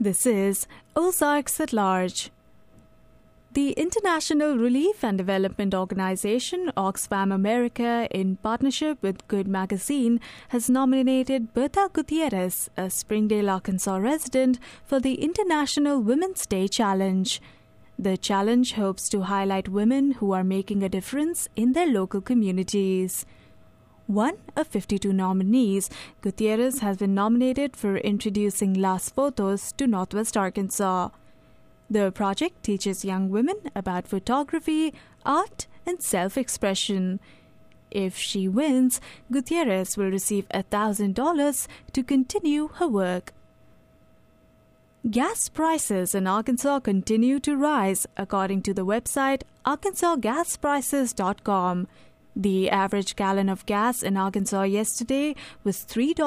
This is Ozarks at Large. The International Relief and Development Organization, Oxfam America, in partnership with Good Magazine, has nominated Bertha Gutierrez, a Springdale, Arkansas resident, for the International Women's Day Challenge. The challenge hopes to highlight women who are making a difference in their local communities. One of 52 nominees, Gutierrez has been nominated for introducing Las Fotos to Northwest Arkansas. The project teaches young women about photography, art, and self-expression. If she wins, Gutierrez will receive $1,000 to continue her work. Gas prices in Arkansas continue to rise, according to the website arkansasgasprices.com. The average gallon of gas in Arkansas yesterday was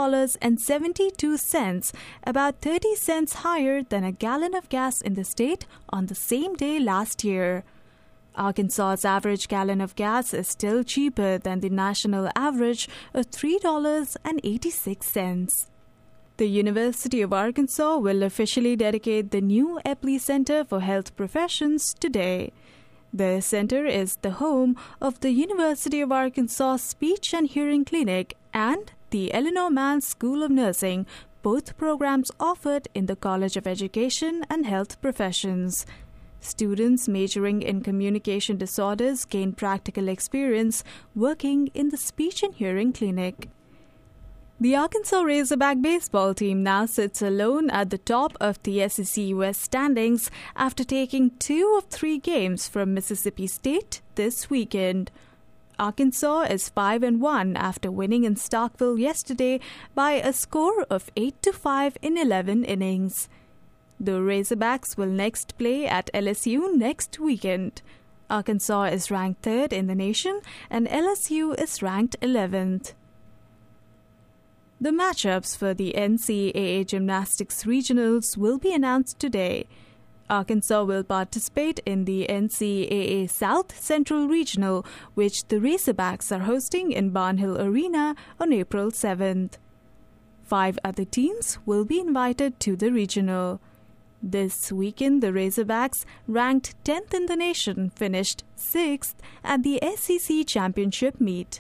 $3.72, about 30 cents higher than a gallon of gas in the state on the same day last year. Arkansas's average gallon of gas is still cheaper than the national average of $3.86. The University of Arkansas will officially dedicate the new Epley Center for Health Professions today. The center is the home of the University of Arkansas Speech and Hearing Clinic and the Eleanor Mann School of Nursing, both programs offered in the College of Education and Health Professions. Students majoring in communication disorders gain practical experience working in the Speech and Hearing Clinic. The Arkansas Razorback baseball team now sits alone at the top of the SEC West standings after taking 2 of 3 games from Mississippi State this weekend. Arkansas is 5-1 after winning in Starkville yesterday by a score of 8-5 in 11 innings. The Razorbacks will next play at LSU next weekend. Arkansas is ranked 3rd in the nation and LSU is ranked 11th. The matchups for the NCAA Gymnastics Regionals will be announced today. Arkansas will participate in the NCAA South Central Regional, which the Razorbacks are hosting in Barnhill Arena on April 7th. 5 other teams will be invited to the regional. This weekend, the Razorbacks, ranked 10th in the nation, finished 6th at the SEC Championship meet.